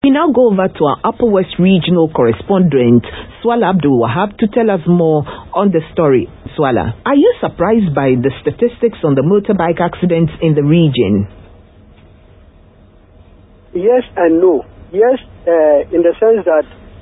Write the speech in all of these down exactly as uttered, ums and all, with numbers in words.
We now go over to our Upper West Regional correspondent, Swala Abdul Wahab, to tell us more on the story. Swala, are you surprised by the statistics on the motorbike accidents in the region? Yes and no. Yes, uh, in the sense that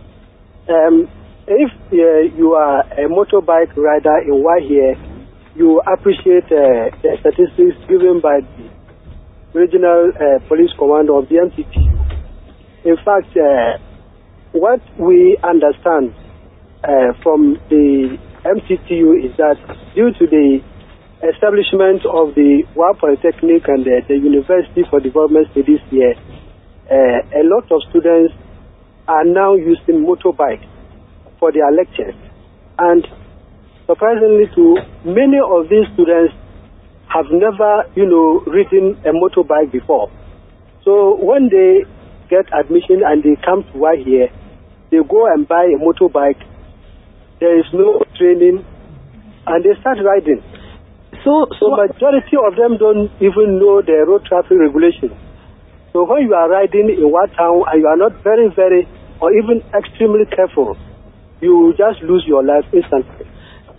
um, if uh, you are a motorbike rider in Wahia, you appreciate uh, the statistics given by the Regional uh, Police Commander of the M T T U. In fact, uh, what we understand uh, from the M T T U is that due to the establishment of the Wa Polytechnic and the, the University for Development Studies here, uh, a lot of students are now using motorbikes for their lectures. And surprisingly too, many of these students have never, you know, ridden a motorbike before. So when they get admission and they come to Y here, they go and buy a motorbike. There is no training, and they start riding. So, so majority of them don't even know the road traffic regulations. So when you are riding in one town and you are not very, very, or even extremely careful, you just lose your life instantly.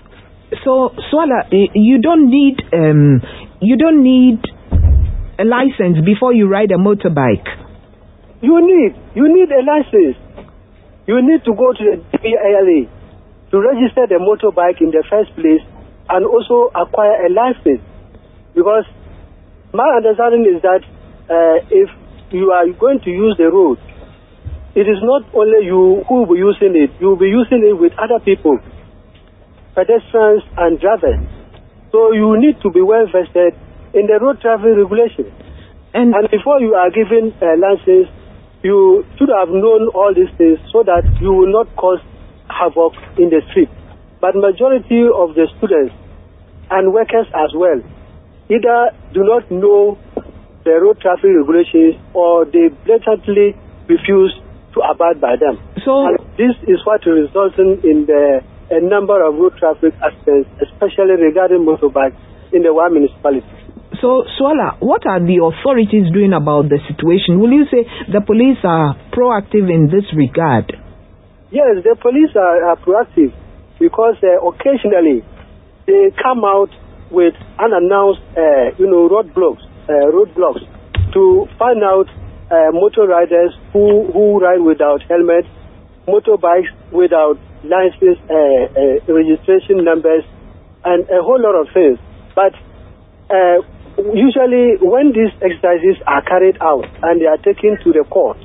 So, Swala, you don't need um, you don't need a license before you ride a motorbike. You need you need a license. You need to go to the D V A L A to register the motorbike in the first place and also acquire a license. Because my understanding is that uh, if you are going to use the road, it is not only you who will be using it, you will be using it with other people, pedestrians and drivers. So you need to be well vested in the road traffic regulations. And, and before you are given a license, you should have known all these things so that you will not cause havoc in the street. But majority of the students and workers as well either do not know the road traffic regulations or they blatantly refuse to abide by them. So and this is what results in the a number of road traffic accidents, especially regarding motorbikes in the Wa municipality. So, Swala, what are the authorities doing about the situation? Will you say the police are proactive in this regard? Yes, the police are, are proactive because uh, occasionally they come out with unannounced, uh, you know, roadblocks, uh, roadblocks to find out uh, motor riders who, who ride without helmets, motorbikes without license, uh, uh, registration numbers, and a whole lot of things. But uh, usually when these exercises are carried out and they are taken to the court,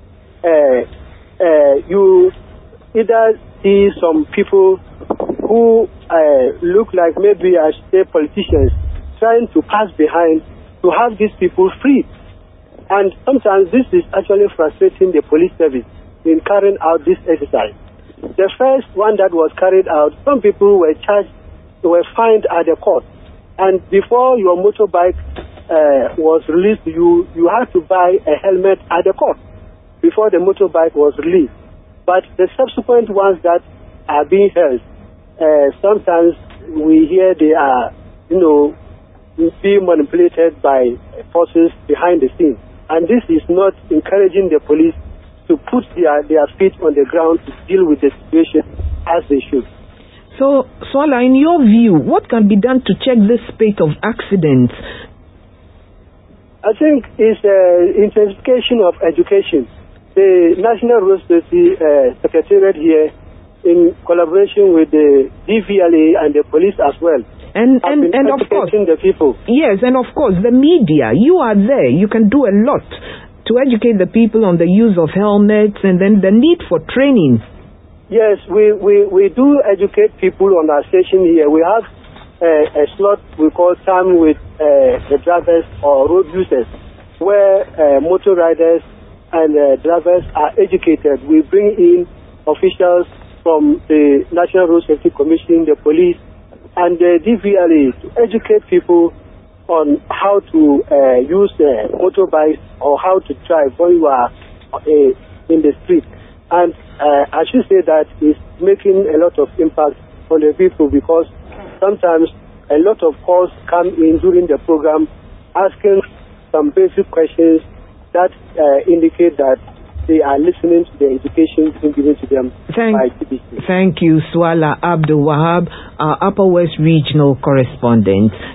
uh, uh, you either see some people who uh, look like maybe I should say politicians trying to pass behind to have these people free. And sometimes this is actually frustrating the police service in carrying out this exercise. The first one that was carried out, some people were charged, were fined at the court. And before your motorbike uh, was released, you, you had to buy a helmet at the court before the motorbike was released. But the subsequent ones that are being held, uh, sometimes we hear they are, you know, being manipulated by forces behind the scenes. And this is not encouraging the police to put their, their feet on the ground to deal with the situation as they should. So, Swala, in your view, what can be done to check this spate of accidents? I think it's uh, intensification of education. The National Road Safety uh, Secretariat here, in collaboration with the D V L A and the police as well, and and, and of course, the people. Yes, and of course, the media. You are there. You can do a lot to educate the people on the use of helmets and then the need for training. Yes, we, we, we do educate people on our station here. We have uh, a slot we call Time with uh, the Drivers or Road Users, where uh, motor riders and uh, drivers are educated. We bring in officials from the National Road Safety Commission, the police, and the D V L A to educate people on how to uh, use uh, motorbikes or how to drive when you are uh, in the street. And uh, I should say that it's making a lot of impact on the people because sometimes a lot of calls come in during the program asking some basic questions that uh, indicate that they are listening to the education being given to them thank, by T B C. Thank you, Swala Abdul Wahab, our Upper West Regional Correspondent.